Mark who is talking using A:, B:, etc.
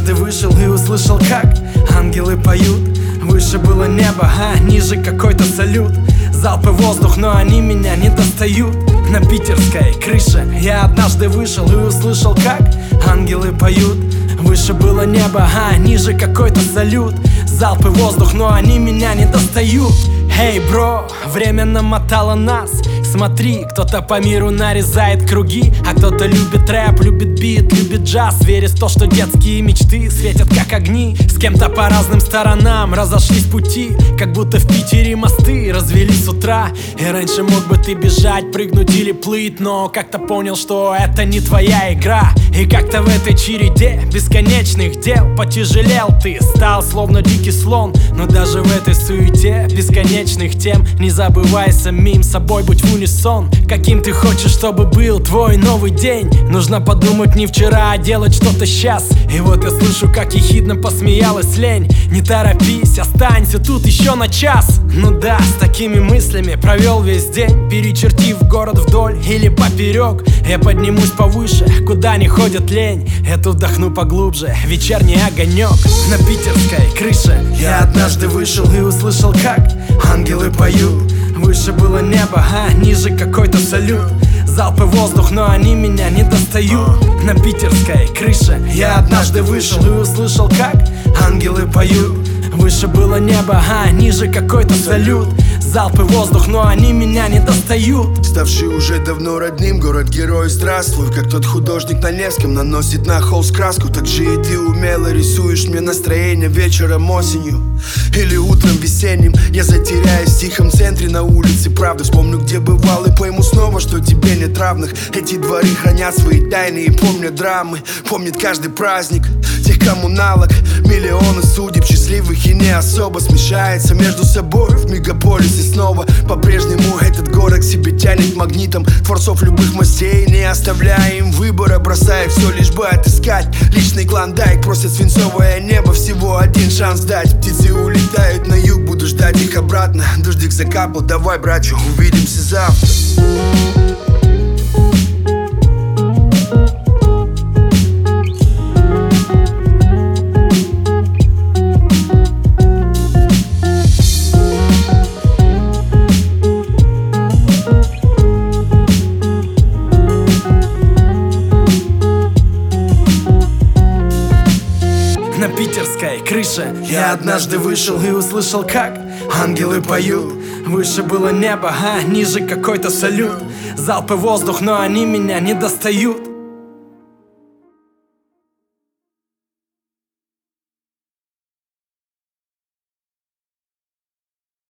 A: однажды вышел и услышал, как ангелы поют. Выше было небо, а ниже какой-то салют. Залпы воздух, но они меня не достают. На питерской крыше я однажды вышел и услышал, как ангелы поют. Выше было небо, а ниже какой-то салют. Залпы воздух, но они меня не достают. Эй, бро, время намотало нас. Смотри, кто-то по миру нарезает круги, а кто-то любит рэп, любит бит, любит джаз. Верит в то, что детские мечты светят как огни. С кем-то по разным сторонам разошлись пути, как будто в Питере мосты развелись с утра. И раньше мог бы ты бежать, прыгнуть или плыть, но как-то понял, что это не твоя игра. И как-то в этой череде бесконечных дел потяжелел ты, стал словно дикий слон. Но даже в этой суете бесконечных тем не забывай самим собой быть в унисон. Каким ты хочешь, чтобы был твой новый день? Нужно подумать не вчера, а делать что-то сейчас. И вот я слышу, как ехидно посмеялась лень. Не торопись, останься тут еще на час. Ну да, с такими мыслями провел весь день, перечертив город вдоль или поперек. Я поднимусь повыше, куда не ходит лень. Я тут вдохну поглубже вечерний огонек. На питерской крыше я однажды вышел и услышал, как ангелы поют. Выше было небо, а ниже какой-то салют. Залпы воздух, но они меня не достают. На питерской крыше я однажды вышел и услышал, как ангелы поют. Выше было небо, а ниже какой-то салют. Залпы воздух, но они меня не достают.
B: Ставший уже давно родным город-герой, здравствуй. Как тот художник на Невском наносит на холст краску, так же и ты умело рисуешь мне настроение вечером осенью или утром весенним. Я затеряюсь в тихом центре на улице правды. Вспомню, где бывал, и пойму снова, что тебе нет равных. Эти дворы хранят свои тайны и помнят драмы, помнят каждый праздник тех коммуналок. Миллионы судеб, счастливых и не особо, смешается между собой в мегаполисе снова. По-прежнему этот город к себе тянет магнитом творцов любых мастей, не оставляя им выбора, бросая все лишь бы отыскать личный клондайк. Просят свинцовое небо, всего один шанс дать. Птицы улетают на юг, буду ждать их обратно. Дождик закапал, давай, братья, увидимся завтра.
A: На питерской крыше я однажды вышел и услышал, как ангелы поют. Выше было небо, а ниже какой-то салют. Залпы воздух, но они меня не достают.